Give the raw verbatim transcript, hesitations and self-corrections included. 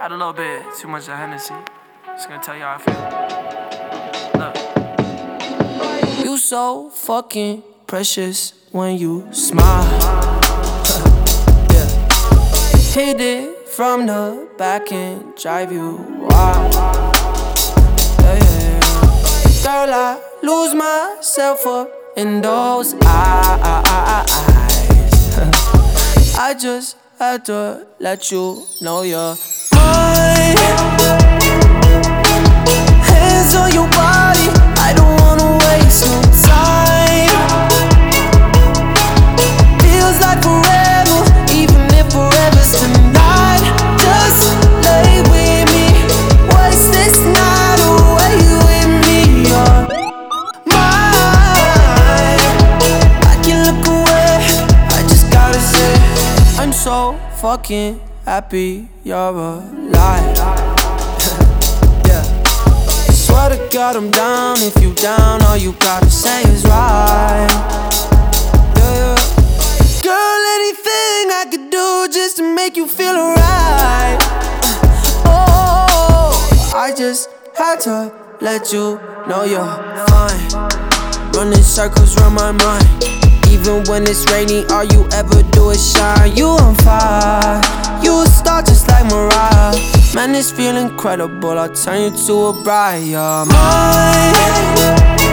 Had a little bit too much of Hennessy. Just gonna tell you how I feel. Look. You so fucking precious when you smile. Yeah. Hit it from the back and drive you wild. Yeah, yeah, yeah. Girl, I lose myself up in those eyes. I just had to let you know you're mine. Hands on your body, I don't wanna waste no time. Feels like forever, even if forever's tonight. Just lay with me, waste this night away with me. You're mine. I can look away, I just gotta say I'm so fucking happy you're alive. Yeah. Swear to God I'm down. If you down, all you gotta say is right. Yeah, yeah. Girl, anything I could do just to make you feel alright. Oh, I just had to let you know you're fine. Running circles around my mind. Even when it's rainy, all you ever do is shine. You on fire, you a star just like Mariah. Man, this feel incredible, I'll turn you to a bride. You're mine.